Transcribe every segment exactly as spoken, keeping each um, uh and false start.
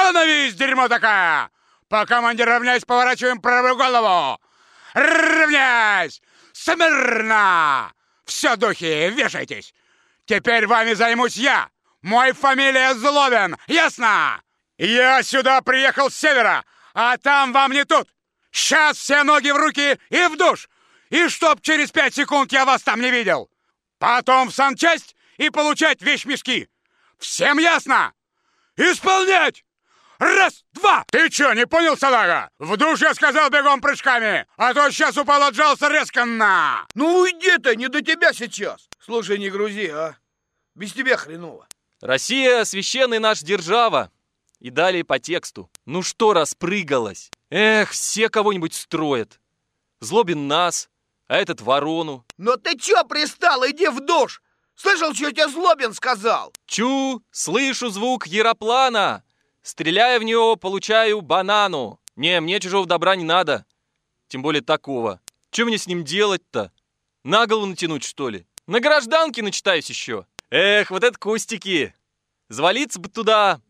Становись, дерьмо такая! По команде равняйсь, поворачиваем правую голову! Равняйсь! Смирно! Все, духи, вешайтесь! Теперь вами займусь я! Мой фамилия Злобин, ясно? Я сюда приехал с севера, а там вам не тут! Сейчас все ноги в руки и в душ! И чтоб через пять секунд я вас там не видел! Потом в санчасть и получать вещмешки! Всем ясно? Исполнять! Раз, два! Ты чё, не понял, салага? В душ я сказал бегом прыжками, а то сейчас упал, отжался резко на! Ну уйди ты, не до тебя сейчас! Слушай, не грузи, а? Без тебя хреново. Россия — священный наш держава. И далее по тексту. Ну что распрыгалась? Эх, все кого-нибудь строят. Злобин нас, а этот ворону. Но ты чё пристал? Иди в душ! Слышал, что тебе Злобин сказал? Чу, слышу звук яроплана. Стреляя в него, получаю банану. Не, мне чужого добра не надо. Тем более такого. Че мне с ним делать-то? На голову натянуть, что ли? На гражданке начитаюсь еще. Эх, вот это кустики. Завалиться бы туда.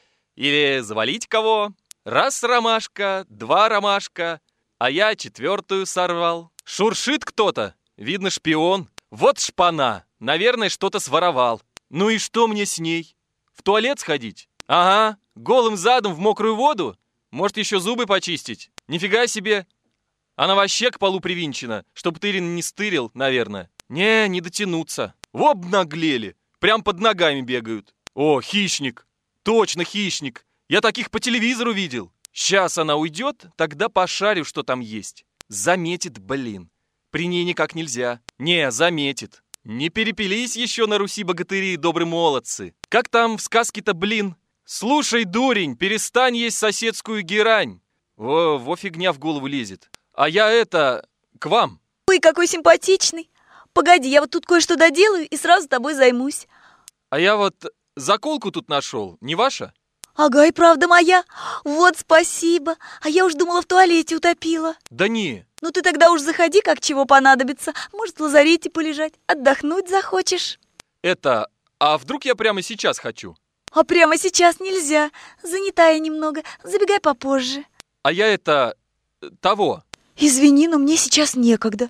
Или завалить кого. Раз ромашка, два ромашка, а я четвертую сорвал. Шуршит кто-то. Видно, шпион. Вот шпана. Наверное, что-то своровал. Ну и что мне с ней? В туалет сходить? Ага. Голым задом в мокрую воду? Может, еще зубы почистить? Нифига себе. Она вообще к полу привинчена, чтоб тырин не стырил, наверное. Не, не дотянуться. В обнаглели. Прям под ногами бегают. О, хищник. Точно хищник. Я таких по телевизору видел. Сейчас она уйдет, тогда пошарю, что там есть. Заметит, блин. При ней никак нельзя. Не, заметит. Не перепились еще на Руси богатыри и добрые молодцы. Как там в сказке-то, блин? Слушай, дурень, перестань есть соседскую герань. Во, во фигня в голову лезет. А я это, к вам. Ой, какой симпатичный. Погоди, я вот тут кое-что доделаю и сразу тобой займусь. А я вот заколку тут нашел, не ваша? Ага, и правда моя. Вот спасибо. А я уж думала, в туалете утопила. Да не. Ну ты тогда уж заходи, как чего понадобится. Может, в лазарете полежать, отдохнуть захочешь. Это, а вдруг я прямо сейчас хочу? А прямо сейчас нельзя. Занята я немного. Забегай попозже. А я это, того. Извини, но мне сейчас некогда.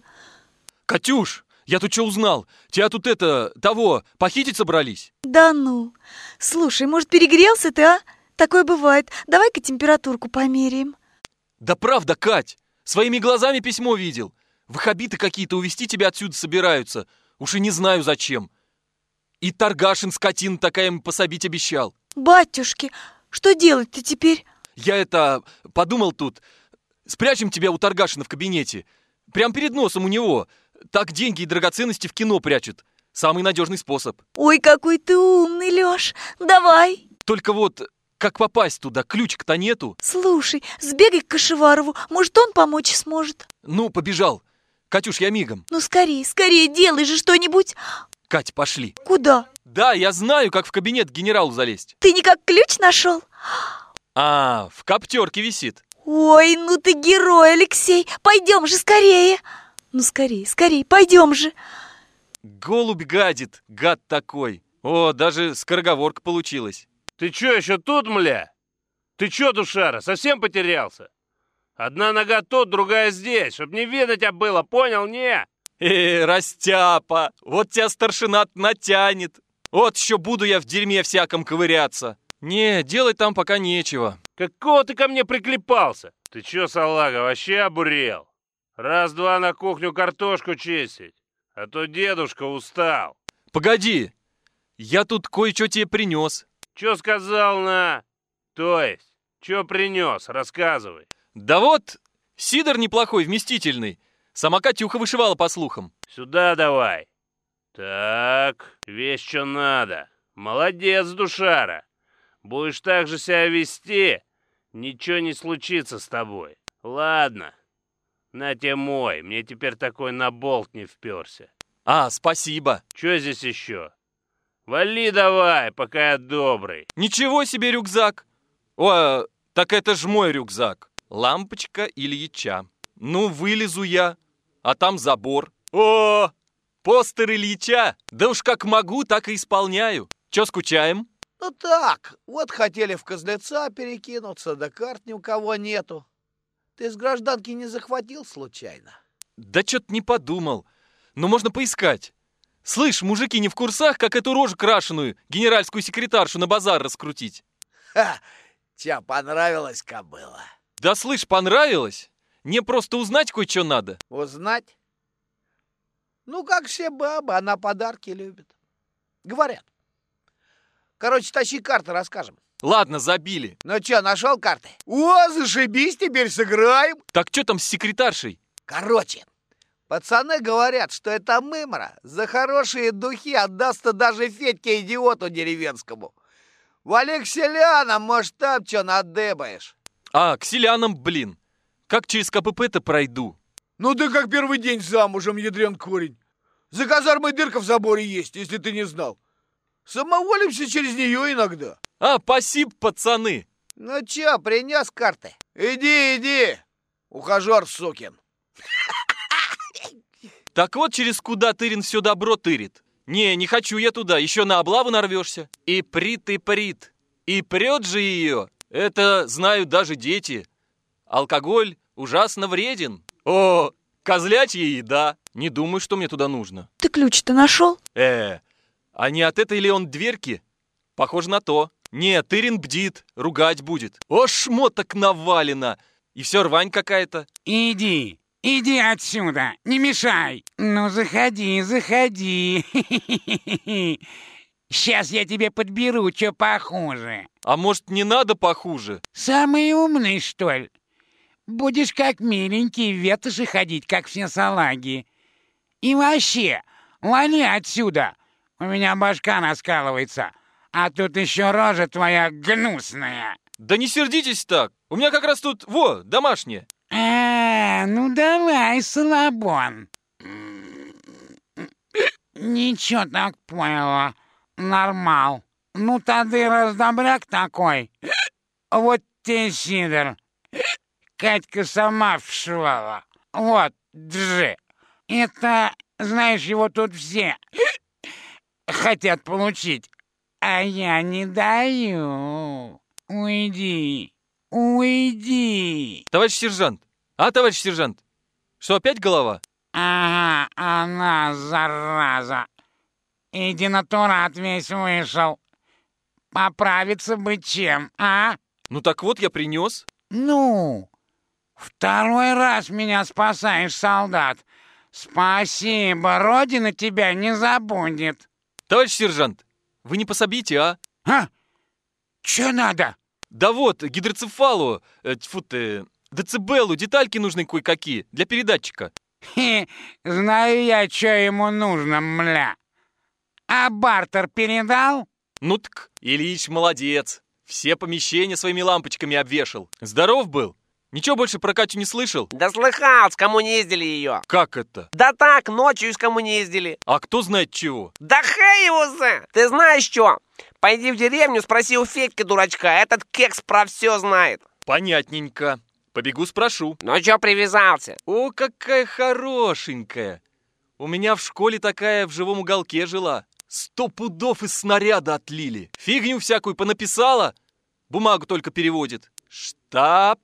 Катюш, я тут что узнал? Тебя тут это, того, похитить собрались? Да ну. Слушай, может, перегрелся ты, а? Такое бывает. Давай-ка температурку померяем. Да правда, Кать. Своими глазами письмо видел. Ваххабиты какие-то увезти тебя отсюда собираются. Уж и не знаю зачем. И Таргашин, скотина такая, им пособить обещал. Батюшки, что делать-то теперь? Я это, подумал тут. Спрячем тебя у Таргашина в кабинете. Прям перед носом у него. Так деньги и драгоценности в кино прячут. Самый надежный способ. Ой, какой ты умный, Лёш. Давай. Только вот, как попасть туда? Ключика-то нету. Слушай, сбегай к Кашеварову. Может, он помочь сможет. Ну, побежал. Катюш, я мигом. Ну, скорее, скорее, делай же что-нибудь. Кать, пошли. Куда? Да, я знаю, как в кабинет к генералу залезть. Ты никак ключ нашел? А, в коптерке висит. Ой, ну ты герой, Алексей. Пойдем же скорее. Ну, скорее, скорее, пойдем же. Голубь гадит, гад такой. О, даже скороговорка получилась. Ты чё, еще тут, мля? Ты чё, душара, совсем потерялся? Одна нога тут, другая здесь, чтоб не видно тебя было, понял, не? Э, растяпа, вот тебя старшина натянет. Вот еще буду я в дерьме всяком ковыряться. Не, делать там пока нечего. Какого ты ко мне приклепался? Ты чё, салага, вообще обурел? Раз-два на кухню картошку чистить, а то дедушка устал. Погоди, я тут кое-что тебе принес. Чё сказал на... То есть, чё принес, рассказывай. Да вот, сидор неплохой, вместительный. Сама Катюха вышивала по слухам. Сюда давай. Так, весь что надо. Молодец, душара. Будешь так же себя вести, ничего не случится с тобой. Ладно. На тебе мой, мне теперь такой на болт не вперся. А, спасибо. Чё здесь еще? Вали давай, пока я добрый. Ничего себе рюкзак. О, так это ж мой рюкзак. Лампочка Ильича. Ну, вылезу я, а там забор. О, постер Ильича. Да уж как могу, так и исполняю. Чё, скучаем? Ну так, вот хотели в Козлеца перекинуться, да карт ни у кого нету. Ты с гражданки не захватил случайно? Да чё-то не подумал. Но можно поискать. Слышь, мужики не в курсах, как эту рожу крашеную, генеральскую секретаршу, на базар раскрутить? Ха! Тебе понравилась кобыла? Да слышь, понравилось? Мне просто узнать кое-что надо. Узнать? Ну, как все бабы, она подарки любит. Говорят. Короче, тащи карты, расскажем. Ладно, забили. Ну чё, нашел карты? О, зашибись, теперь сыграем. Так что там с секретаршей? Короче, пацаны говорят, что эта мымра за хорошие духи отдаст даже Федьке идиоту деревенскому. Вали к селянам, может, там что надыбаешь. А, к селянам, блин. Как через КПП-то пройду? Ну ты как первый день замужем, ядрен корень. За казармой дырка в заборе есть, если ты не знал. Самоволимся через нее иногда. А, спасибо, пацаны. Ну чё, принес карты? Иди, иди, ухажер сукин. Так вот, через куда тырин все добро тырит. Не, не хочу я туда, еще на облаву нарвешься. И прит, и прит. И прет же ее. Это знают даже дети. Алкоголь ужасно вреден. О, козлячья еда. Не думаю, что мне туда нужно. Ты ключ-то нашел? Э, а не от этой ли он дверки? Похоже на то. Не, тырин бдит, ругать будет. О, шмоток навалено. И все рвань какая-то. Иди, иди отсюда, не мешай. Ну, заходи, заходи. Сейчас я тебе подберу, что похуже. А может, не надо похуже? Самый умный, что ли? Будешь как миленький в ветоши ходить, как все салаги. И вообще, вали отсюда. У меня башка наскалывается, а тут еще рожа твоя гнусная. Да не сердитесь так. У меня как раз тут, во, домашнее. А, ну давай, Салабон. Ничего так поняла. Нормал. Ну тады раздобряк такой. Вот тебе сидор. Катька сама вшивала. Вот, держи. Это, знаешь, его тут все хотят получить, а я не даю. Уйди, уйди. Товарищ сержант. А, товарищ сержант? Что, опять голова? Ага, она, зараза. И денатурат весь вышел. Поправиться бы чем, а? Ну так вот, я принес. Ну, второй раз меня спасаешь, солдат. Спасибо, Родина тебя не забудет. Товарищ сержант, вы не пособите, а? А? Че надо? Да вот, гидроцефалу, э, тьфу ты, децибелу, детальки нужны кое-какие для передатчика. Хе, знаю я, что ему нужно, мля. А бартер передал? Ну так, Ильич молодец. Все помещения своими лампочками обвешал. Здоров был? Ничего больше про Катю не слышал? Да слыхал, с кому не ездили ее. Как это? Да так, ночью с кому не ездили. А кто знает чего? Да хай его за! Ты знаешь что? Пойди в деревню, спроси у Федьки дурачка, этот кекс про все знает. Понятненько. Побегу спрошу. Ну чё привязался? О, какая хорошенькая. У меня в школе такая в живом уголке жила. Сто пудов из снаряда отлили. Фигню всякую понаписала. Бумагу только переводит. Штаб,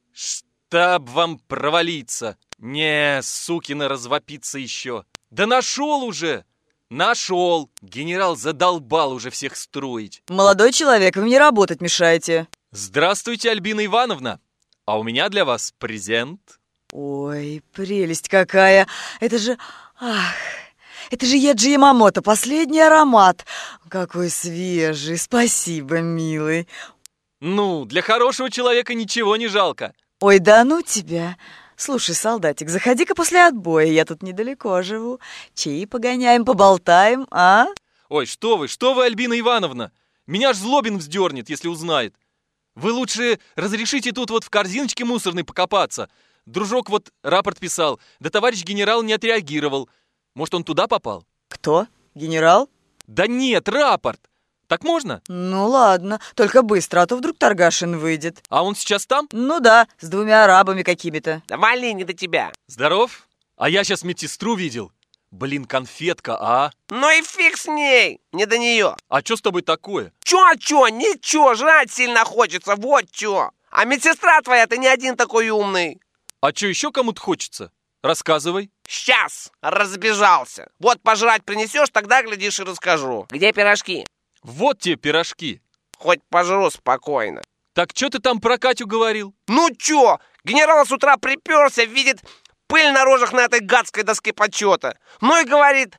штаб вам провалиться. Не, сукина развопиться еще. Да нашел уже. Нашел. Генерал задолбал уже всех строить. Молодой человек, вы мне работать мешаете. Здравствуйте, Альбина Ивановна. А у меня для вас презент. Ой, прелесть какая. Это же... Ах... Это же Яджи Ямамото, последний аромат. Какой свежий, спасибо, милый. Ну, для хорошего человека ничего не жалко. Ой, да ну тебя. Слушай, солдатик, заходи-ка после отбоя, я тут недалеко живу. Чаи погоняем, поболтаем, а? Ой, что вы, что вы, Альбина Ивановна? Меня аж Злобин вздернет, если узнает. Вы лучше разрешите тут вот в корзиночке мусорной покопаться. Дружок вот рапорт писал, да товарищ генерал не отреагировал. Может, он туда попал? Кто? Генерал? Да нет, рапорт. Так можно? Ну ладно, только быстро, а то вдруг Торгашин выйдет. А он сейчас там? Ну да, с двумя арабами какими-то. Да вали, не до тебя. Здоров? А я сейчас медсестру видел. Блин, конфетка, а? Ну и фиг с ней, не до нее. А чё с тобой такое? Чё-чё, ничего, жрать сильно хочется, вот чё. А медсестра твоя, ты не один такой умный. А чё еще кому-то хочется? Рассказывай. Сейчас, разбежался. Вот пожрать принесешь, тогда, глядишь, и расскажу. Где пирожки? Вот те пирожки. Хоть пожру спокойно. Так чё ты там про Катю говорил? Ну чё, генерал с утра приперся, видит пыль на рожах на этой гадской доске почета. Ну и говорит: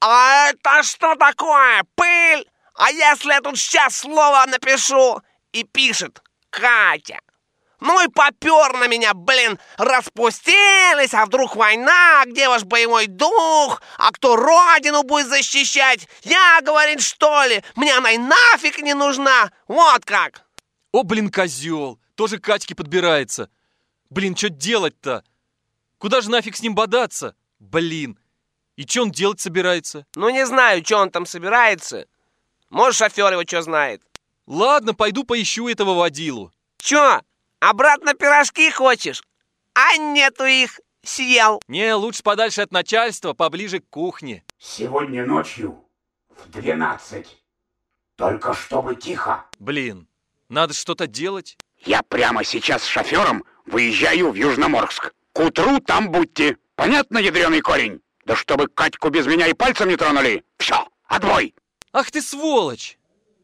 а это что такое, пыль? А если я тут сейчас слово напишу? И пишет: Катя. Ну и попер на меня, блин, распустились, а вдруг война, где ваш боевой дух? А кто родину будет защищать? Я, говорит, что ли? Мне она и нафиг не нужна, вот как. О, блин, козел, тоже к Катьке подбирается. Блин, что делать-то? Куда же нафиг с ним бодаться? Блин, и что он делать собирается? Ну не знаю, что он там собирается. Может, шофер его что знает. Ладно, пойду поищу этого водилу. Чё, обратно пирожки хочешь? А нету их, съел. Не, лучше подальше от начальства, поближе к кухне. Сегодня ночью в двенадцать. Только чтобы тихо. Блин, надо что-то делать. Я прямо сейчас с шофером выезжаю в Южноморск. К утру там будьте. Понятно, ядреный корень? Да чтобы Катьку без меня и пальцем не тронули. Все, отбой. Ах ты сволочь!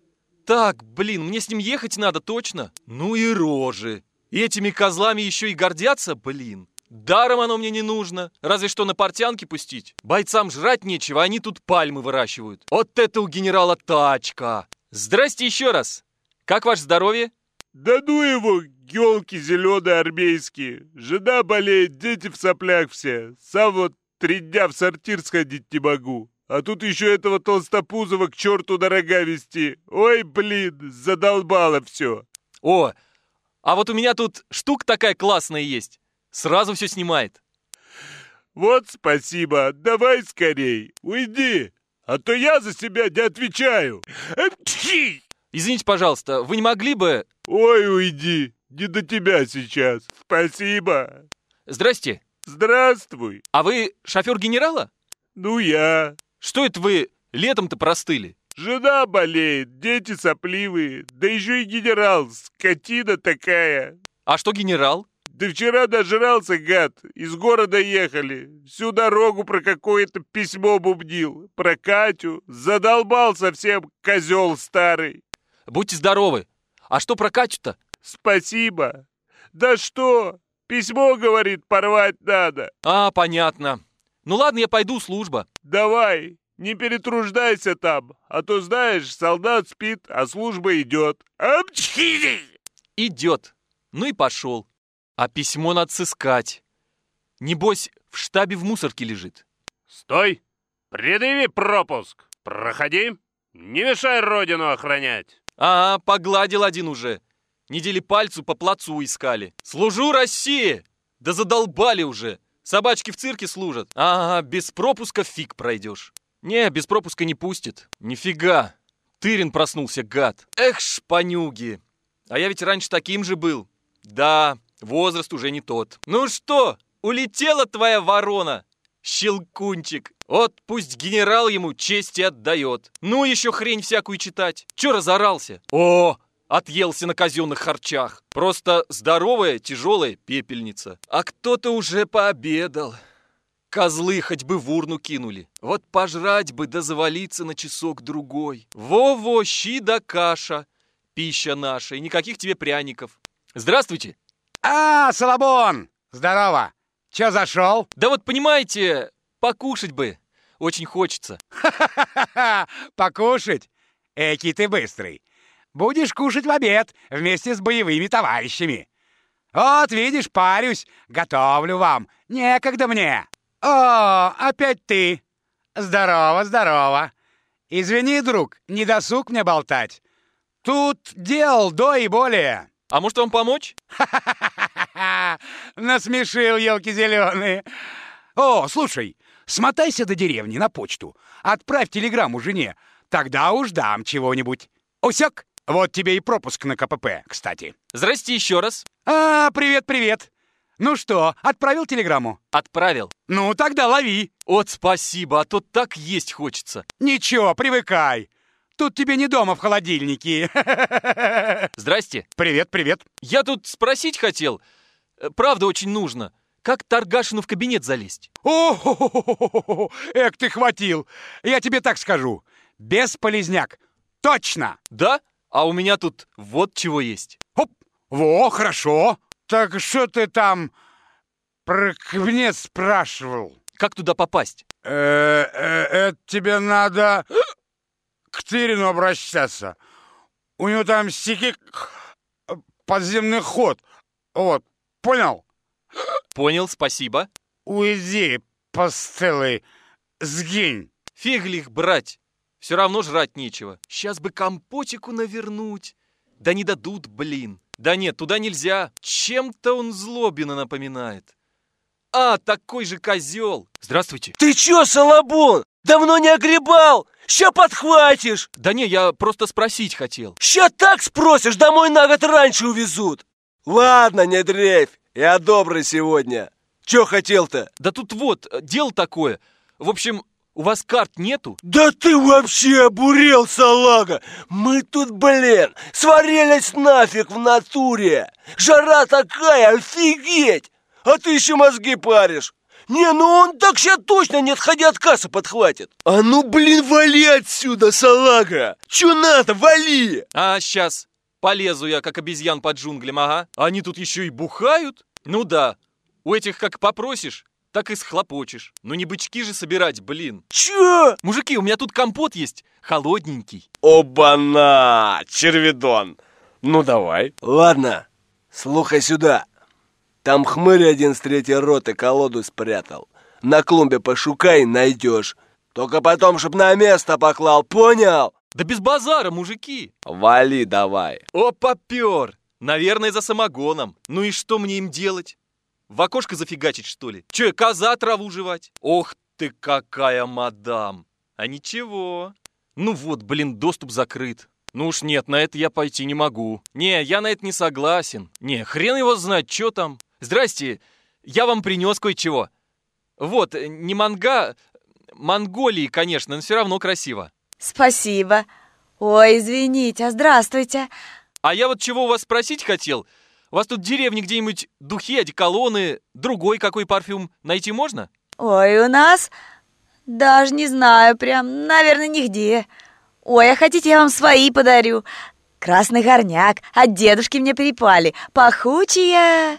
Так, блин, мне с ним ехать надо точно. Ну и рожи. И этими козлами еще и гордятся, блин. Даром оно мне не нужно. Разве что на портянки пустить. Бойцам жрать нечего, они тут пальмы выращивают. Вот это у генерала тачка. Здрасте еще раз. Как ваше здоровье? Да ну его, елки зеленые армейские. Жена болеет, дети в соплях все. Сам вот три дня в сортир сходить не могу. А тут еще этого толстопузого к черту на рога вести. Ой, блин, задолбало все. О, а вот у меня тут штука такая классная есть. Сразу все снимает. Вот спасибо, давай скорей, уйди. А то я за себя не отвечаю. Извините, пожалуйста, вы не могли бы... Ой, уйди, не до тебя сейчас. Спасибо. Здрасте. Здравствуй. А вы шофер генерала? Ну я. Что это вы летом-то простыли? Жена болеет, дети сопливые, да еще и генерал, скотина такая. А что генерал? Да вчера дожрался, гад, из города ехали. Всю дорогу про какое-то письмо бубнил, про Катю. Задолбал совсем, козел старый. Будьте здоровы. А что про Катю-то? Спасибо. Да что, письмо, говорит, порвать надо. А, понятно. Ну ладно, я пойду, служба. Давай, не перетруждайся там, а то, знаешь, солдат спит, а служба идет. Апчхи! Идет. Ну и пошел. А письмо надо сыскать. Небось, в штабе в мусорке лежит. Стой! Предъяви пропуск. Проходи. Не мешай родину охранять. А, погладил один уже. Недели пальцу по плацу искали. Служу России! Да задолбали уже. Собачки в цирке служат. Ага, без пропуска фиг пройдешь. Не, без пропуска не пустит. Нифига. Тырин проснулся, гад. Эх, шпанюги. А я ведь раньше таким же был. Да, возраст уже не тот. Ну что, улетела твоя ворона? Щелкунчик. Вот пусть генерал ему чести отдает. Ну еще хрень всякую читать. Че разорался? О, отъелся на казенных харчах. Просто здоровая, тяжелая пепельница. А кто-то уже пообедал. Козлы хоть бы в урну кинули. Вот пожрать бы да завалиться на часок-другой. Во-во, щи да каша. Пища наша. И никаких тебе пряников. Здравствуйте. А, Соломон! Здорово! Че зашел? Да вот понимаете, покушать бы. Очень хочется. Ха-ха-ха! Покушать? Экий ты быстрый. Будешь кушать в обед вместе с боевыми товарищами. Вот, видишь, парюсь, готовлю вам. Некогда мне. О, опять ты. Здорово, здорово. Извини, друг, не досуг мне болтать. Тут дел до и более. А может вам помочь? Ха-ха-ха! Насмешил, елки зеленые. О, слушай, смотайся до деревни на почту. Отправь телеграмму жене. Тогда уж дам чего-нибудь. Усек? Вот тебе и пропуск на ка пэ пэ, кстати. Здрасте еще раз. А, привет-привет. Ну что, отправил телеграмму? Отправил. Ну, тогда лови. Вот спасибо, а то так есть хочется. Ничего, привыкай. Тут тебе не дома в холодильнике. Здрасте. Привет, привет. Я тут спросить хотел. э, Правда, очень нужно. Как Таргашину в кабинет залезть? О, эк, ты хватил. Я тебе так скажу. Бесполезняк. Точно. Да? А у меня тут вот чего есть. Оп. Во, хорошо. Так что ты там про кабинет спрашивал? Как туда попасть? Э, э, Это тебе надо к Тырину обращаться. У него там стихи подземный ход. Вот, понял? Понял, спасибо. Уйди, постылый, сгинь. Фиглих брать. Все равно жрать нечего. Сейчас бы компотику навернуть. Да не дадут, блин. Да нет, туда нельзя. Чем-то он Злобина напоминает. А, такой же козел. Здравствуйте. Ты чё, Салабон? Давно не огребал? Ща подхватишь. Да не, я просто спросить хотел. Ща так спросишь, домой на год раньше увезут. Ладно, не дрейфь, я добрый сегодня. Чё хотел-то? Да тут вот, дело такое. В общем, у вас карт нету? Да ты вообще обурел, салага! Мы тут, блин, сварились нафиг в натуре! Жара такая, офигеть! А ты еще мозги паришь! Не, ну он так ща точно, не отходя от кассы, подхватит! А ну, блин, вали отсюда, салага! Чё надо, вали! А, сейчас. Полезу я, как обезьян по джунглям, ага. Они тут еще и бухают? Ну да. У этих как попросишь, так и схлопочешь. Ну не бычки же собирать, блин. Чё? Мужики, у меня тут компот есть, холодненький. Оба-на, червидон! Ну давай. Ладно, слухай сюда. Там хмырь один с третьей роты колоду спрятал. На клумбе пошукай, найдешь. Только потом, чтоб на место поклал, понял? Да без базара, мужики. Вали давай. О, попер. Наверное, за самогоном. Ну и что мне им делать? В окошко зафигачить, что ли? Че, коза траву жевать? Ох ты, какая мадам. А ничего. Ну вот, блин, доступ закрыт. Ну уж нет, на это я пойти не могу. Не, я на это не согласен. Не, хрен его знает, что там. Здрасте, я вам принес кое-чего. Вот, не манга, Монголии, конечно, но все равно красиво. Спасибо. Ой, извините, а здравствуйте. А я вот чего у вас спросить хотел. У вас тут в деревне где-нибудь духи, одеколоны, другой какой парфюм найти можно? Ой, у нас даже не знаю, прям, наверное, нигде. Ой, а хотите, я вам свои подарю? Красный горняк, от дедушки мне перепали, пахучие.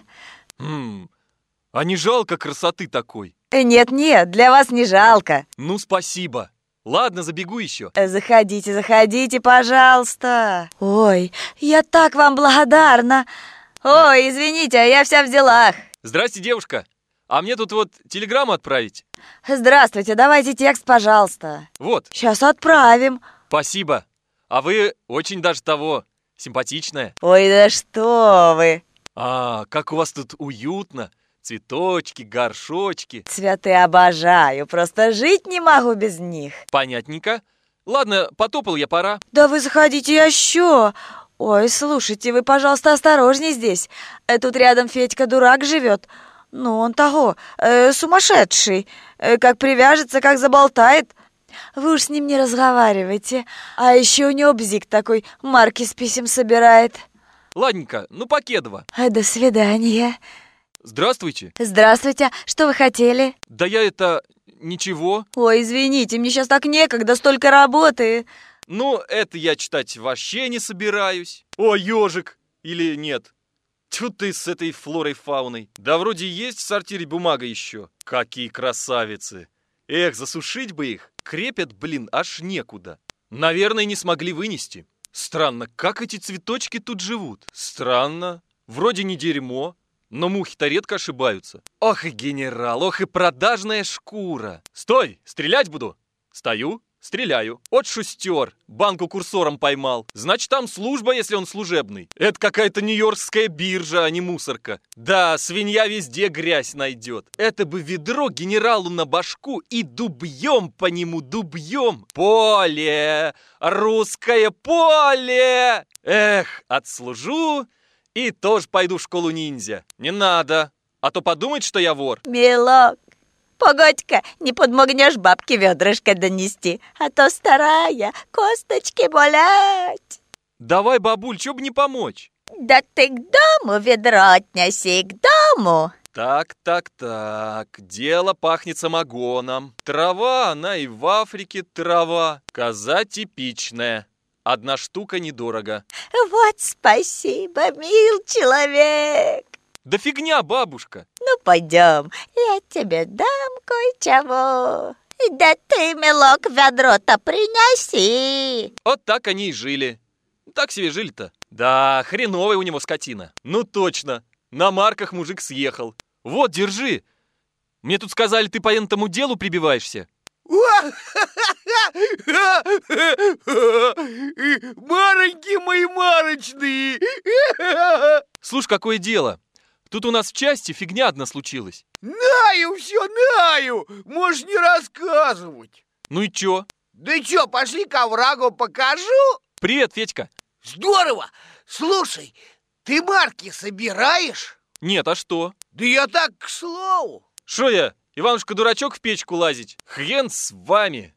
Хм, а не жалко красоты такой? Нет-нет, для вас не жалко. Ну, спасибо. Ладно, забегу еще. Заходите, заходите, пожалуйста. Ой, я так вам благодарна. Ой, извините, а я вся в делах. Здрасте, девушка. А мне тут вот телеграмму отправить. Здравствуйте, давайте текст, пожалуйста. Вот. Сейчас отправим. Спасибо. А вы очень даже того, симпатичная. Ой, да что вы. А, как у вас тут уютно. Цветочки, горшочки. Цветы обожаю, просто жить не могу без них. Понятненько. Ладно, потопал я, пора. Да вы заходите еще. Ой, слушайте, вы, пожалуйста, осторожней здесь. Э, Тут рядом Федька дурак живет. Ну, он того, э, сумасшедший. Э, Как привяжется, как заболтает. Вы уж с ним не разговаривайте. А еще у него бзик такой, марки с писем собирает. Ладненько, ну покедово. Э, До свидания. Здравствуйте. Здравствуйте, что вы хотели? Да я это... ничего. Ой, извините, мне сейчас так некогда, столько работы. Ну, это я читать вообще не собираюсь. О, ежик! Или нет? Тьфу ты с этой флорой-фауной. Да вроде есть в сортире бумага еще. Какие красавицы. Эх, засушить бы их. Крепят, блин, аж некуда. Наверное, не смогли вынести. Странно, как эти цветочки тут живут? Странно. Вроде не дерьмо, но мухи-то редко ошибаются. Ох и генерал, ох и продажная шкура. Стой, стрелять буду. Стою, стреляю. От шустер, банку курсором поймал. Значит, там служба, если он служебный. Это какая-то нью-йоркская биржа, а не мусорка. Да, свинья везде грязь найдет. Это бы ведро генералу на башку и дубьем по нему, дубьем. Поле, русское поле. Эх, отслужу и тоже пойду в школу ниндзя. Не надо. а то подумает, что я вор. Милок, погодь-ка, не подмогнешь бабке ведрышко донести, а то старая, косточки болят. Давай, бабуль, чё бы не помочь? Да ты к дому ведро отнеси, к дому. Так, так, так, дело пахнет самогоном. Трава, она и в Африке трава. Коза типичная. Одна штука недорого. Вот спасибо, мил человек. Да фигня, бабушка. Ну, пойдем, я тебе дам кое-чего. Да ты, милок, ведро-то принеси. Вот так они и жили. Так себе жили-то. Да, хреновая у него скотина. Ну точно, на марках мужик съехал. Вот, держи. Мне тут сказали, ты по этому делу прибиваешься. Мароньки мои марочные! Слушай, какое дело. Тут у нас в части фигня одна случилась. Наю все, наю! Можешь не рассказывать. Ну и чё? Да чё, пошли к оврагу покажу? Привет, Федька. Здорово! Слушай, ты марки собираешь? Нет, а что? Да я так, к слову. Шо я, Иванушка-дурачок в печку лазить? Хрен с вами.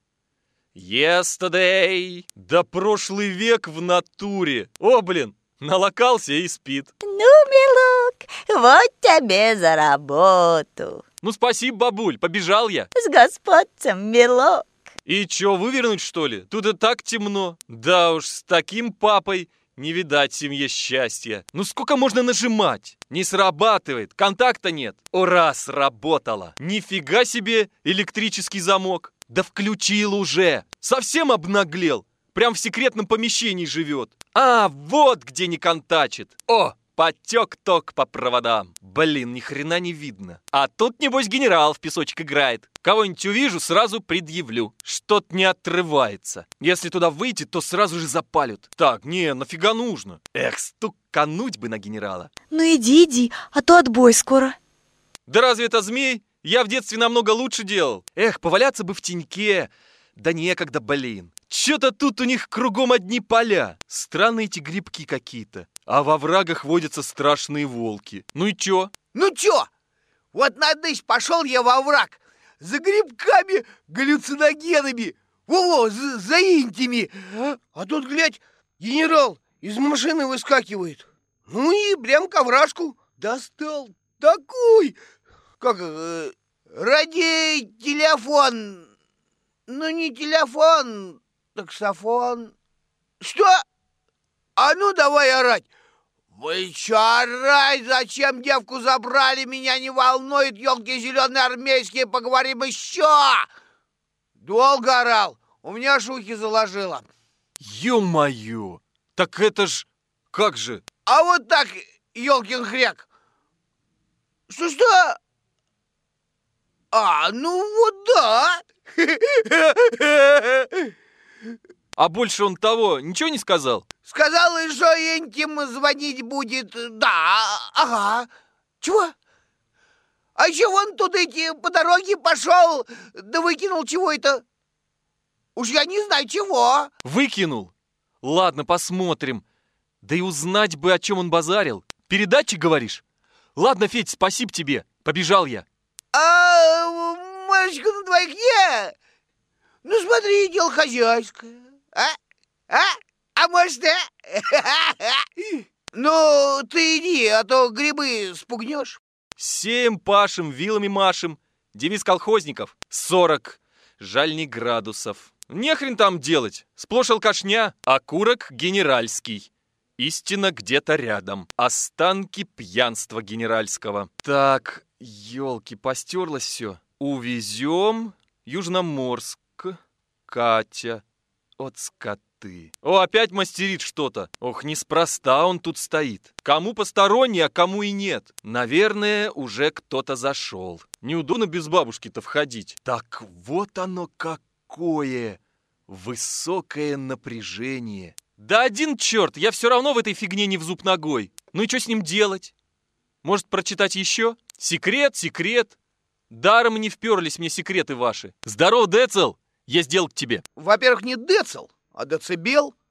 Yesterday. Да прошлый век в натуре. О, блин, налокался и спит. Ну, милок, вот тебе за работу. Ну, спасибо, бабуль, побежал я. С господцем, милок. И чё, вывернуть, что ли? Тут и так темно. Да уж, с таким папой не видать семье счастья. Ну сколько можно нажимать? Не срабатывает, контакта нет. Ура, сработало. Нифига себе электрический замок. Да включил уже. Совсем обнаглел. Прям в секретном помещении живет. А, вот где не контачит. О, потек ток по проводам. Блин, ни хрена не видно. А тут, небось, генерал в песочек играет. Кого-нибудь увижу, сразу предъявлю. Что-то не отрывается. Если туда выйти, то сразу же запалят. Так, не, нафига нужно? Эх, стукануть бы на генерала. Ну иди, иди, а то отбой скоро. Да разве это змей? Я в детстве намного лучше делал. Эх, поваляться бы в теньке. Да некогда, блин. Чё-то тут у них кругом одни поля. Странные эти грибки какие-то. А во врагах водятся страшные волки. Ну и чё? Ну чё? Вот надысь, пошел я во враг. За грибками, галлюциногенами. Во-во, за, за интими. А тут, глядь, генерал из машины выскакивает. Ну и прям к овражку достал такой, как, э, ради телефон. Ну не телефон, таксофон. Что? А ну давай орать. Вы чё орать? Зачем девку забрали? Меня не волнует, елки зеленые армейские, поговорим еще. Долго орал, у меня шухи заложило. Ё-моё! Так это ж... Как же? А вот так, елкин хряк. Что-что? А, ну вот да. А больше он того ничего не сказал? Сказал, что интим звонить будет. Да, ага. Чего? А еще вон тут эти по дороге пошел, да выкинул чего это? Уж я не знаю чего. Выкинул? Ладно, посмотрим. Да и узнать бы, о чем он базарил. Передатчик, говоришь? Ладно, Федь, спасибо тебе. Побежал я. А мальчика на двоих не? Ну смотри, дело хозяйское. А? А? А может, да? Ну, ты иди, а то грибы спугнешь. Сеем, пашем, вилами машем. Девиз колхозников. Сорок. Жаль, не градусов. Нехрен там делать. Сплошь алкашня. Окурок генеральский. Истина где-то рядом. Останки пьянства генеральского. Так, елки, постерлось все. Увезем. Южноморск. Катя. От скоты. О, опять мастерит что-то. Ох, неспроста он тут стоит. Кому посторонний, а кому и нет. Наверное, уже кто-то зашел. Неудобно без бабушки-то входить. Так вот оно какое. Высокое напряжение. Да один черт, я все равно в этой фигне не в зуб ногой. Ну и что с ним делать? Может, прочитать еще? Секрет, секрет. Даром не вперлись мне секреты ваши. Здорово, Децл. Я сделал к тебе. Во-первых, не децл, а децибел.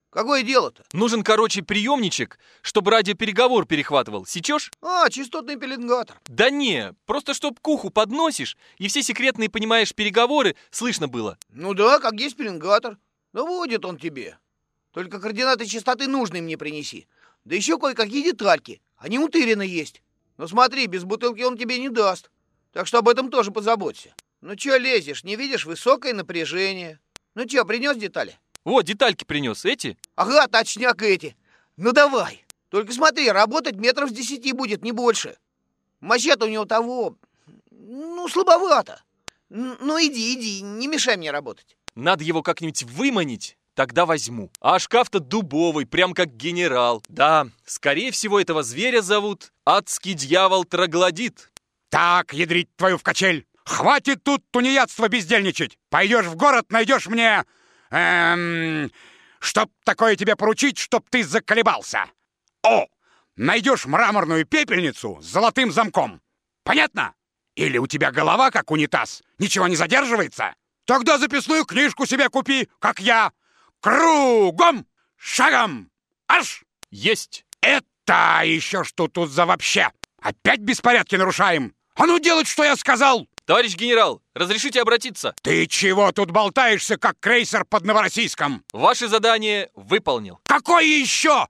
Какое дело-то? Нужен, короче, приемничек, чтобы радиопереговор перехватывал. Сечешь? А, частотный пеленгатор. Да не, просто чтоб к уху подносишь, и все секретные, понимаешь, переговоры слышно было. Ну да, как есть пеленгатор. Ну будет он тебе. Только координаты частоты нужные мне принеси. Да еще кое-какие детальки. Они у Тырина есть. Но смотри, без бутылки он тебе не даст. Так что об этом тоже позаботься. Ну чё лезешь, не видишь высокое напряжение? Ну чё, принес детали? Вот, детальки принес, эти? Ага, точняк эти. Ну давай. Только смотри, работать метров с десяти будет, не больше. Мачете у него того... Ну, слабовато. Н- Ну иди, иди, не мешай мне работать. Надо его как-нибудь выманить, тогда возьму. А шкаф-то дубовый, прям как генерал. Да, скорее всего, этого зверя зовут адский дьявол Троглодит. Так, ядрить твою в качель. Хватит тут тунеядство бездельничать. Пойдешь в город, найдешь мне... Эм... Чтоб такое тебе поручить, чтоб ты заколебался. О! Найдешь мраморную пепельницу с золотым замком. Понятно? Или у тебя голова, как унитаз, ничего не задерживается? Тогда записную книжку себе купи, как я. Кругом, шагом, аж. Есть. Это еще что тут за вообще? Опять беспорядки нарушаем? А ну делать, что я сказал! Товарищ генерал, разрешите обратиться? Ты чего тут болтаешься, как крейсер под Новороссийском? Ваше задание выполнил. Какое еще?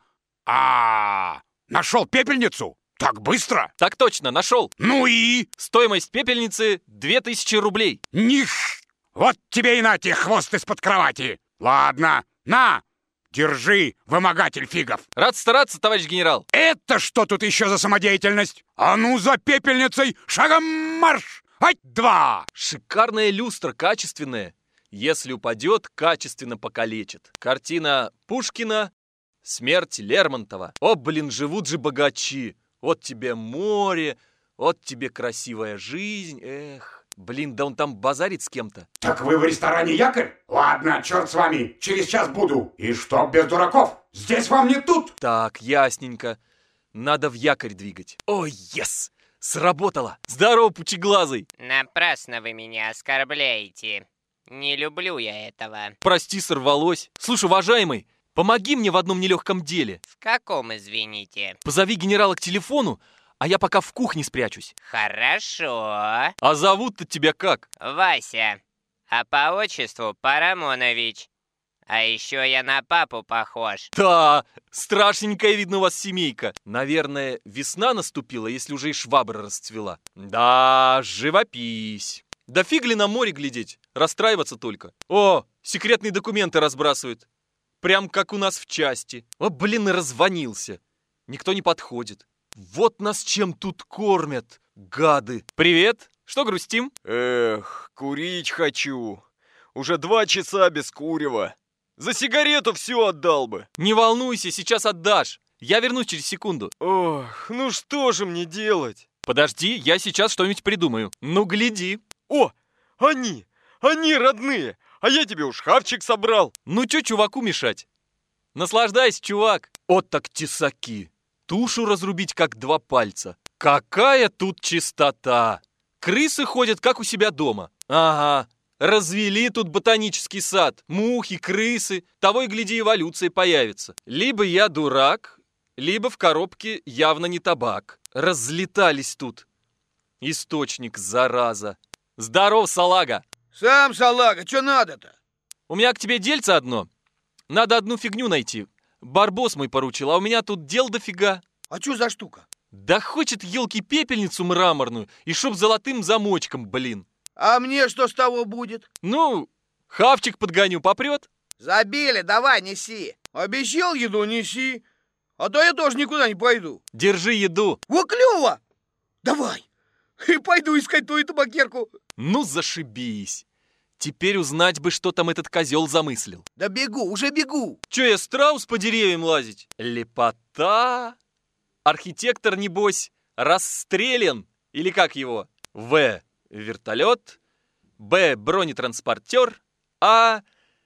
А, нашел пепельницу? Так быстро? Так точно, нашел. Ну и? Стоимость пепельницы две тысячи рублей. Них! Вот тебе и на те хвост из-под кровати. Ладно, на, держи, вымогатель фигов. Рад стараться, товарищ генерал. Это что тут еще за самодеятельность? А ну за пепельницей, шагом марш! Ать-два! Шикарная люстра, качественная. Если упадет, качественно покалечит. Картина Пушкина «Смерть Лермонтова». О, блин, живут же богачи. Вот тебе море, вот тебе красивая жизнь. Эх, блин, да он там базарит с кем-то. Так вы в ресторане «Якорь»? Ладно, черт с вами, через час буду. И чтоб без дураков, здесь вам не тут. Так, ясненько. Надо в Якорь двигать. Ой, ес! Сработало! Здорово, пучеглазый! Напрасно вы меня оскорбляете. Не люблю я этого. Прости, сорвалось. Слушай, уважаемый, помоги мне в одном нелегком деле. В каком, извините? Позови генерала к телефону, а я пока в кухне спрячусь. Хорошо. А зовут-то тебя как? Вася. А по отчеству Парамонович. А еще я на папу похож. Да, страшненькая, видно, у вас семейка. Наверное, весна наступила, если уже и швабра расцвела. Да, живопись. Да фиг ли на море глядеть, расстраиваться только. О, секретные документы разбрасывают. Прям как у нас в части. О, блин, и раззвонился. Никто не подходит. Вот нас чем тут кормят, гады. Привет, что грустим? Эх, курить хочу. Уже два часа без курева. За сигарету все отдал бы. Не волнуйся, сейчас отдашь. Я вернусь через секунду. Ох, ну что же мне делать? Подожди, я сейчас что-нибудь придумаю. Ну, гляди. О, они, они родные. А я тебе уж шкафчик собрал. Ну, чё чуваку мешать? Наслаждайся, чувак. Вот так тесаки. Тушу разрубить, как два пальца. Какая тут чистота. Крысы ходят, как у себя дома. Ага. Развели тут ботанический сад. Мухи, крысы. Того и гляди, эволюция появится. Либо я дурак, либо в коробке явно не табак. Разлетались тут. Источник, зараза. Здоров, салага. Сам салага, что надо-то? У меня к тебе дельце одно. Надо одну фигню найти. Барбос мой поручил, а у меня тут дел дофига. А что за штука? Да хочет елки пепельницу мраморную, и чтоб золотым замочком, блин. А мне что с того будет? Ну, хавчик подгоню, попрет? Забили, давай, неси. Обещал еду, неси. А то я тоже никуда не пойду. Держи еду. Во, клево! Давай. И пойду искать твою табакерку. Ну, зашибись. Теперь узнать бы, что там этот козел замыслил. Да бегу, уже бегу. Че, я страус по деревьям лазить? Лепота. Архитектор, небось, расстрелян. Или как его? В. Вертолет. Б. Бронетранспортер. А.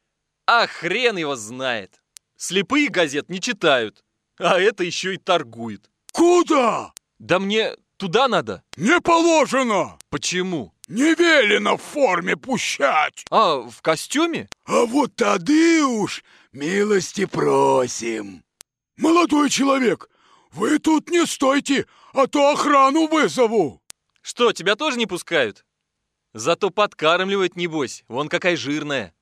А хрен его знает. Слепые газет не читают. А это еще и торгует. Куда? Да мне туда надо. Не положено. Почему? Не велено в форме пущать. А, в костюме? А вот тады уж Милости просим. Молодой человек, вы тут не стойте, а то охрану вызову. Что, тебя тоже не пускают? Зато подкармливает, небось. Вон какая жирная.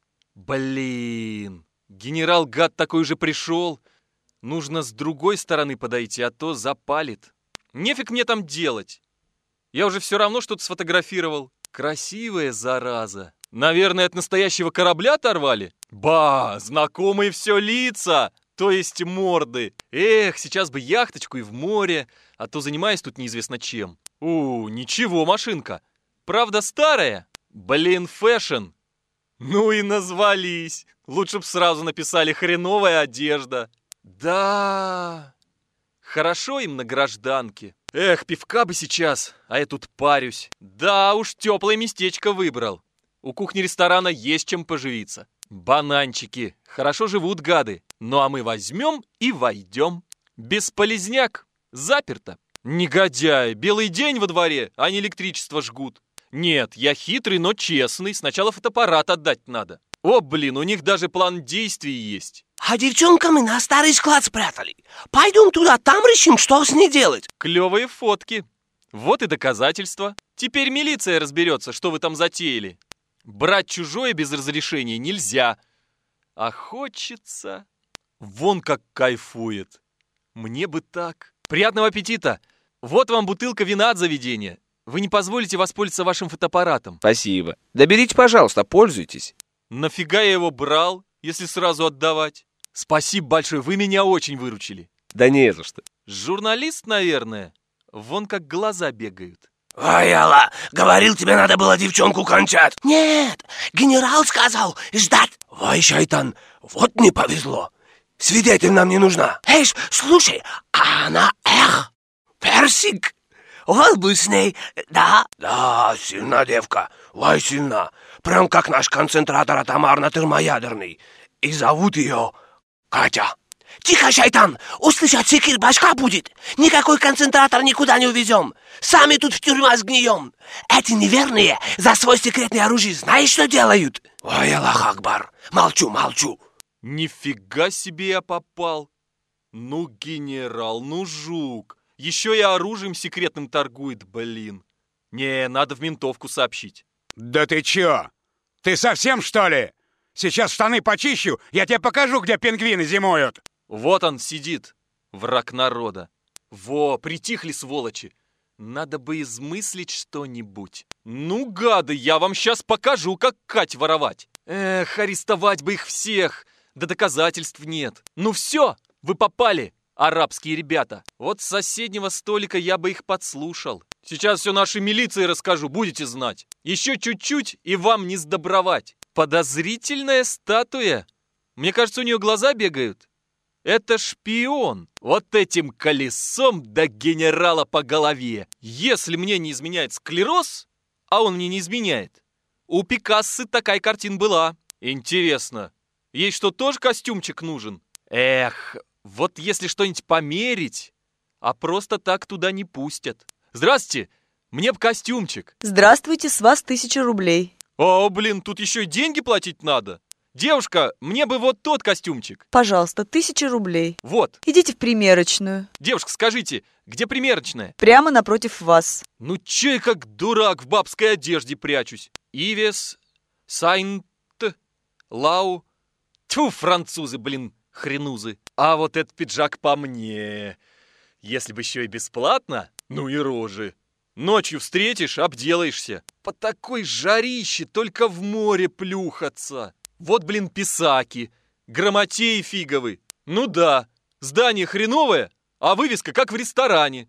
Блин, генерал-гад такой же пришел. Нужно с другой стороны подойти, а то запалит. Нефиг мне там делать. Я уже все равно что-то сфотографировал. Красивая зараза. Наверное, от настоящего корабля оторвали? Ба, знакомые все лица, то есть морды. Эх, сейчас бы яхточку и в море, а то занимаюсь тут неизвестно чем. У, ничего, машинка. Правда старая? Блин, фэшн. Ну и назвались. Лучше б сразу написали «хреновая одежда». Да, хорошо им на гражданке. Эх, пивка бы сейчас, а я тут парюсь. Да уж, теплое местечко выбрал. У кухни ресторана есть чем поживиться. Бананчики. Хорошо живут гады. Ну а мы возьмем и войдем. Бесполезняк. Заперто. Негодяи. Белый день во дворе, а не электричество жгут. Нет, я хитрый, но честный. Сначала фотоаппарат отдать надо. О, блин, у них даже план действий есть. А девчонка мы на старый склад спрятали. Пойдем туда, там решим, что с ней делать. Клевые фотки. Вот и доказательства. Теперь милиция разберется, что вы там затеяли. Брать чужое без разрешения нельзя. А хочется... Вон как кайфует. Мне бы так. Приятного аппетита. Вот вам бутылка вина от заведения. Вы не позволите воспользоваться вашим фотоаппаратом? Спасибо. Да берите, пожалуйста, пользуйтесь. Нафига я его брал, если сразу отдавать? Спасибо большое, вы меня очень выручили. Да не за что. Журналист, наверное. Вон как глаза бегают. Ой, Алла, говорил, тебе надо было девчонку кончать. Нет, генерал сказал ждать. Ой, шайтан, вот не повезло. Свидетель нам не нужна. Эй, слушай, а она, эх, персик. Вот бы с ней, да? Да, сильна девка, ой, сильна. Прям как наш концентратор атомарно-термоядерный. И зовут ее Катя. Тихо, шайтан! Услышать секир, башка будет! Никакой концентратор никуда не увезем! Сами тут в тюрьма сгнием! Эти неверные за свой секретный оружие знаешь, что делают? Ой, Аллах Акбар! Молчу, молчу! Нифига себе я попал! Ну, генерал, ну, жук! Еще и оружием секретным торгует, блин! Не, надо в ментовку сообщить. Да ты чё? Ты совсем, что ли? Сейчас штаны почищу, я тебе покажу, где пингвины зимуют. Вот он сидит, враг народа. Во, притихли сволочи. Надо бы измыслить что-нибудь. Ну, гады, я вам сейчас покажу, как Кать воровать. Эх, арестовать бы их всех. Да доказательств нет. Ну все, вы попали, арабские ребята. Вот с соседнего столика я бы их подслушал. Сейчас все нашей милиции расскажу, будете знать. Еще чуть-чуть, и вам не сдобровать. Подозрительная статуя. Мне кажется, у нее глаза бегают. Это шпион. Вот этим колесом до генерала по голове. Если мне не изменяет склероз, а он мне не изменяет, у Пикассо такая картина была. Интересно, ей что, тоже костюмчик нужен? Эх, вот если что-нибудь померить, а просто так туда не пустят. Здравствуйте, мне б костюмчик. Здравствуйте, с вас тысяча рублей. О, блин, тут еще и деньги платить надо. Девушка, мне бы вот тот костюмчик. Пожалуйста, тысяча рублей. Вот. Идите в примерочную. Девушка, скажите, где примерочная? Прямо напротив вас. Ну че я как дурак в бабской одежде прячусь? Ивес, Сайнт, Лау. Тьфу, французы, блин, хренузы. А вот этот пиджак по мне. Если бы еще и бесплатно, ну и рожи. Ночью встретишь, обделаешься. По такой жарище только в море плюхаться. Вот, блин, писаки, грамотеи фиговы. Ну да, здание хреновое, а вывеска как в ресторане.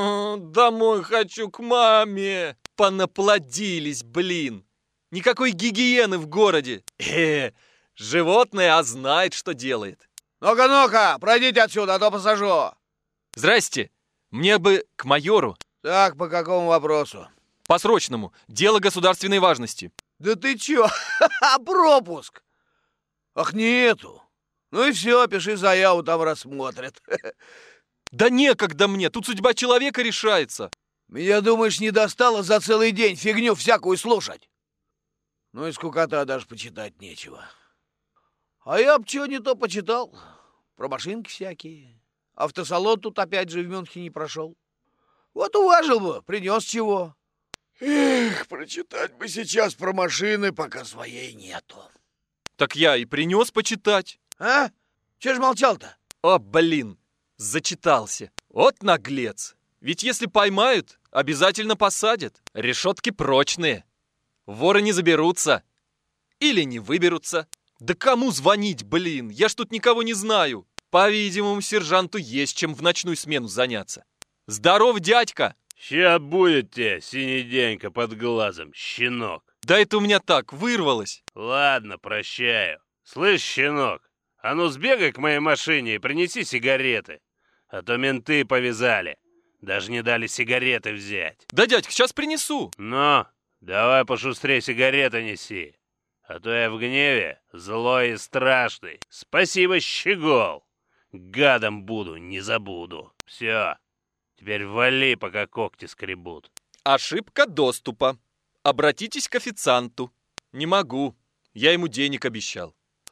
Домой хочу к маме. Понаплодились, блин. Никакой гигиены в городе. Э, животное, а знает, что делает. Ну-ка, ну-ка, пройдите отсюда, а то посажу. Здрасте, мне бы к майору. Так, по какому вопросу? По срочному, дело государственной важности. Да ты чё? Пропуск! Ах, нету. Ну и все, пиши заяву, там рассмотрят. Да некогда мне, тут судьба человека решается. Меня, думаешь, не достало за целый день фигню всякую слушать? Ну и скукота даже почитать нечего. А я б чего не то почитал. Про машинки всякие. Автосалон тут опять же в Мюнхене прошел. Вот уважил бы, принес чего. Эх, прочитать бы сейчас про машины, пока своей нету. Так я и принес почитать. А? Че ж молчал-то? О, блин, зачитался. Вот наглец. Ведь если поймают, обязательно посадят. Решетки прочные. Воры не заберутся. Или не выберутся. Да кому звонить, блин? Я ж тут никого не знаю. По-видимому, сержанту есть чем в ночную смену заняться. Здоров, дядька! Ща будет тебе синеденька под глазом, щенок. Да это у меня так, вырвалось. Ладно, прощаю. Слышь, щенок, а ну сбегай к моей машине и принеси сигареты. А то менты повязали. Даже не дали сигареты взять. Да, дядька, сейчас принесу. Ну, давай пошустрее сигареты неси. А то я в гневе злой и страшный. Спасибо, щегол. Гадом буду, не забуду. Все, теперь вали, пока когти скребут. Ошибка доступа. Обратитесь к официанту. Не могу. Я ему денег обещал.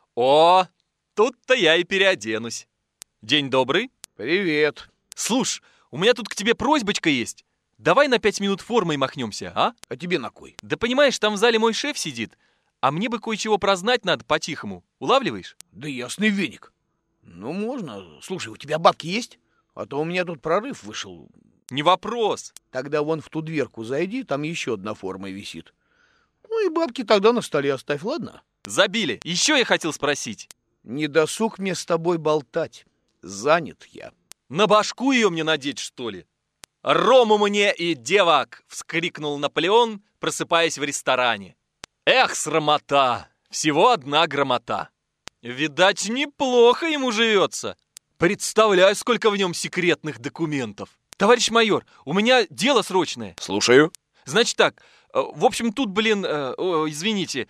О, тут-то я и переоденусь. День добрый. Привет. Слушай, у меня тут к тебе просьбочка есть. Давай на пять минут формой махнемся, а? А тебе на кой? Да понимаешь, там в зале мой шеф сидит, а мне бы кое-чего прознать надо по-тихому. Улавливаешь? Да ясный веник. Ну, можно. Слушай, у тебя бабки есть? А то у меня тут прорыв вышел. Не вопрос. Тогда вон в ту дверку зайди, там еще одна форма висит. Ну и бабки тогда на столе оставь, ладно? Забили. Еще я хотел спросить. Не досуг мне с тобой болтать. Занят я. На башку ее мне надеть, что ли? Рому мне и девок! Вскрикнул Наполеон, просыпаясь в ресторане. Эх, срамота! Всего одна грамота. Видать, неплохо ему живется. Представляю, сколько в нем секретных документов. Товарищ майор, у меня дело срочное. Слушаю. Значит так, в общем, тут, блин, э, о, извините,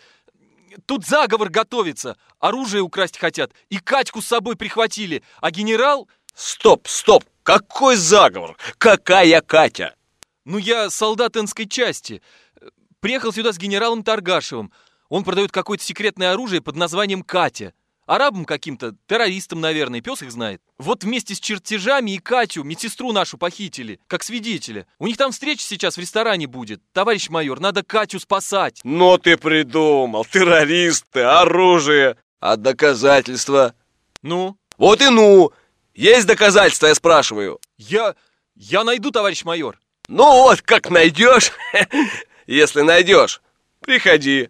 тут заговор готовится, оружие украсть хотят, и Катьку с собой прихватили, а генерал... Стоп, стоп, какой заговор? Какая Катя? Ну, я солдат Энской части. Приехал сюда с генералом Таргашевым. Он продает какое-то секретное оружие под названием «Катя». Арабам каким-то, террористам, наверное, пес их знает. Вот вместе с чертежами и Катю, медсестру нашу, похитили, как свидетеля. У них там встреча сейчас в ресторане будет. Товарищ майор, надо Катю спасать. Но ты придумал, террористы, оружие. А доказательства? Ну? Вот и ну! Есть доказательства, я спрашиваю. Я... я найду, товарищ майор. Ну вот, как найдешь. Если найдешь, приходи.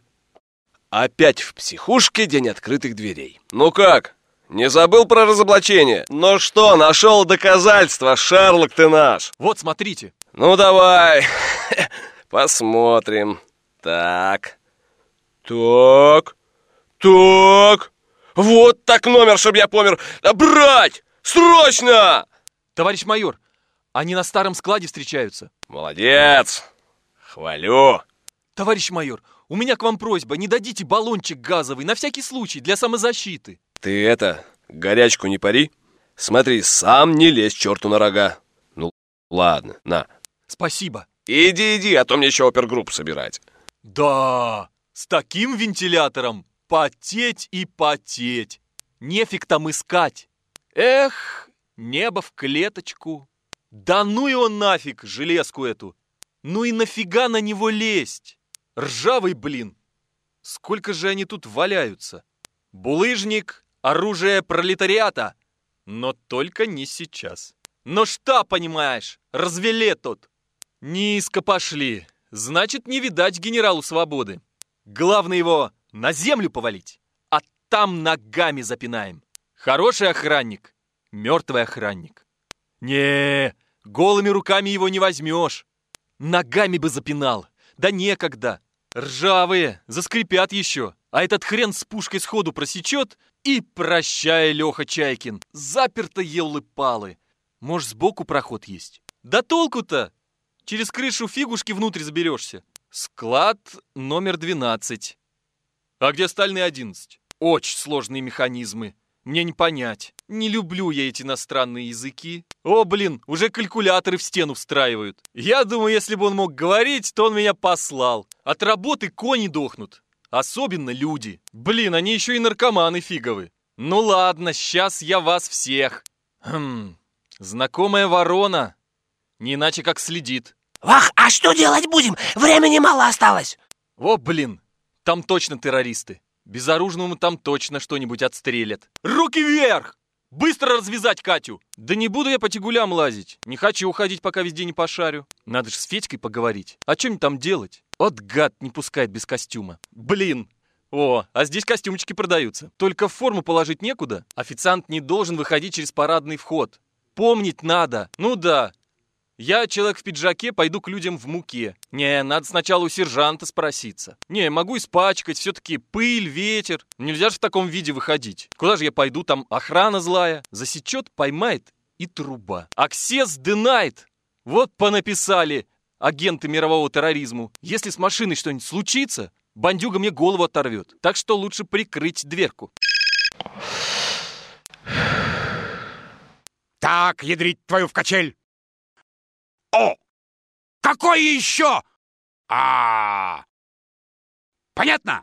Опять в психушке день открытых дверей. Ну как, не забыл про разоблачение? Ну что, нашел доказательства, Шерлок ты наш. Вот, смотрите. Ну давай, посмотрим. Так, так, так. Вот так номер, чтоб я помер. Брать! Срочно! Товарищ майор, они на старом складе встречаются. Молодец, хвалю. Товарищ майор, у меня к вам просьба, не дадите баллончик газовый, на всякий случай, для самозащиты. Ты это, горячку не пари. Смотри, сам не лезь черту на рога. Ну, ладно, на. Спасибо. Иди, иди, а то мне еще опергруппу собирать. Да, с таким вентилятором потеть и потеть. Нефиг там искать. Эх, небо в клеточку. Да ну его нафиг, железку эту. Ну и нафига на него лезть? Ржавый, блин. Сколько же они тут валяются? Булыжник, оружие пролетариата. Но только не сейчас. Но что, понимаешь, развели тут. Низко пошли. Значит, не видать генералу свободы. Главное его на землю повалить, а там ногами запинаем. Хороший охранник, мертвый охранник. Не, голыми руками его не возьмешь. Ногами бы запинал. Да некогда. Ржавые, заскрипят еще. А этот хрен с пушкой сходу просечет и прощай, Леха Чайкин. Заперто елы-палы. Может, сбоку проход есть? Да толку-то? Через крышу фигушки внутрь заберешься. Склад номер двенадцать. А где стальные одиннадцать? Очень сложные механизмы. Мне не понять. Не люблю я эти иностранные языки. О, блин, уже калькуляторы в стену встраивают. Я думаю, если бы он мог говорить, то он меня послал. От работы кони дохнут. Особенно люди. Блин, они еще и наркоманы фиговы. Ну ладно, сейчас я вас всех. Хм, знакомая ворона. Не иначе как следит. Вах, а что делать будем? Времени мало осталось. О, блин, там точно террористы. Безоружному там точно что-нибудь отстрелят. Руки вверх! Быстро развязать Катю! Да не буду я по тягулям лазить. Не хочу уходить, пока везде не пошарю. Надо же с Федькой поговорить. А что мне там делать? Вот гад не пускает без костюма. Блин! О, а здесь костюмчики продаются. Только в форму положить некуда. Официант не должен выходить через парадный вход. Помнить надо. Ну да. Я, человек в пиджаке, пойду к людям в муке. Не, надо сначала у сержанта спроситься. Не, могу испачкать, все-таки пыль, ветер. Нельзя же в таком виде выходить. Куда же я пойду, там охрана злая. Засечет, поймает и труба. Access denied. Вот понаписали агенты мирового терроризму. Если с машиной что-нибудь случится, бандюга мне голову оторвет. Так что лучше прикрыть дверку. Так, ядрить твою в качель. О! Какой еще? А, понятно?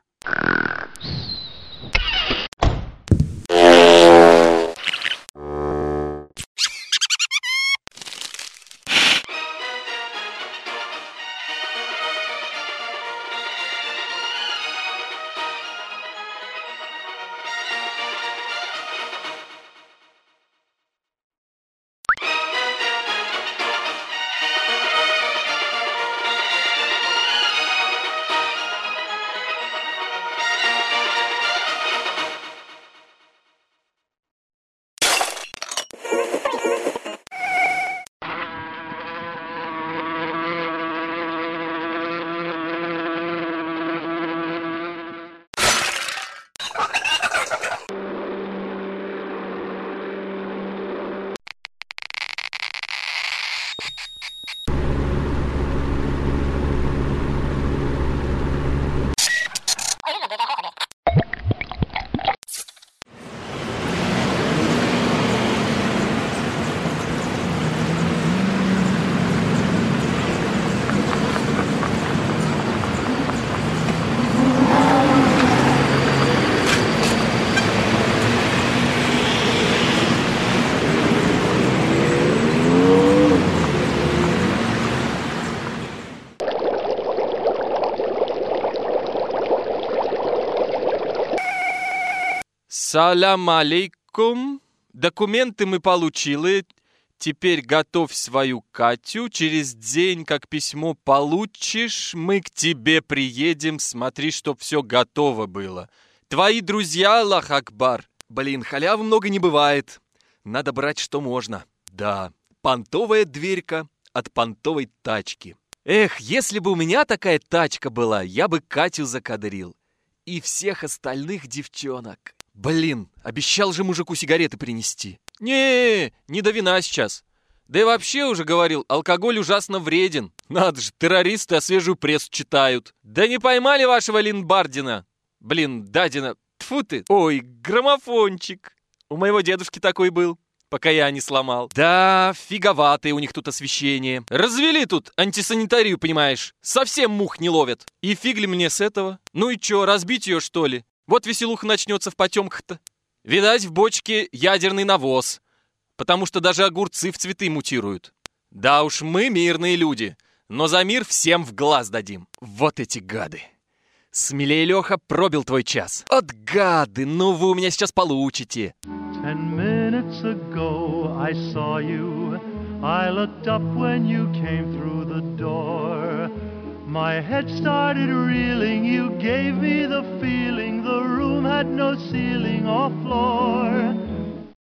Салам алейкум. Документы мы получили. Теперь готовь свою Катю. Через день, как письмо получишь, мы к тебе приедем. Смотри, чтоб все готово было. Твои друзья, Аллах Акбар. Блин, халявы много не бывает. Надо брать, что можно. Да, понтовая дверька от понтовой тачки. Эх, если бы у меня такая тачка была, я бы Катю закадрил. И всех остальных девчонок. Блин, обещал же мужику сигареты принести. Не, не до вина сейчас. Да и вообще уже говорил, алкоголь ужасно вреден. Надо же, террористы, а свежую прессу читают. Да не поймали вашего Линбардина? Блин, Дадина, тьфу ты. Ой, граммофончик. У моего дедушки такой был, пока я не сломал. Да, фиговатое у них тут освещение. Развели тут антисанитарию, понимаешь. Совсем мух не ловят. И фиг ли мне с этого? Ну и чё, разбить ее, что ли? Вот веселуха начнется в потемках-то. Видать, в бочке ядерный навоз. Потому что даже огурцы в цветы мутируют. Да уж, мы мирные люди. Но за мир всем в глаз дадим. Вот эти гады. Смелее, Леха, пробил твой час. От гады, ну вы у меня сейчас получите. Ten minutes ago I saw you. I looked up when you came through the door. My head started reeling, you gave me the feeling the room had no ceiling or floor.